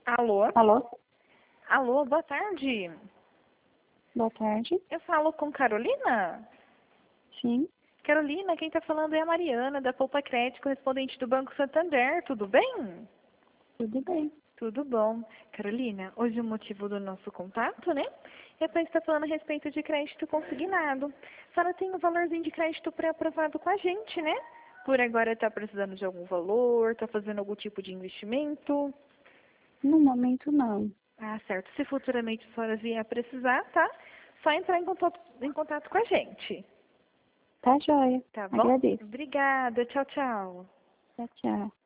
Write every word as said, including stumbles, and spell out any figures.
Alô? Alô? Alô, boa tarde. Boa tarde. Eu falo com Carolina? Sim, Carolina, quem está falando é a Mariana, da Poupa Crédito, correspondente do Banco Santander. Tudo bem? tudo bem. Tudo bom. Carolina, hoje o motivo do nosso contato, né? É para estar falando a respeito de crédito consignado. A senhora tem um valorzinho de crédito pré-aprovado com a gente, né? Por agora está precisando de algum valor, está fazendo algum tipo de investimento? No momento, não. Ah, certo. Se futuramente a senhora vier a precisar, tá? Só entrar em contato, em contato com a gente. Tá joia. Tá bom? Agradeço. Obrigada. Tchau, tchau. Tchau, tchau.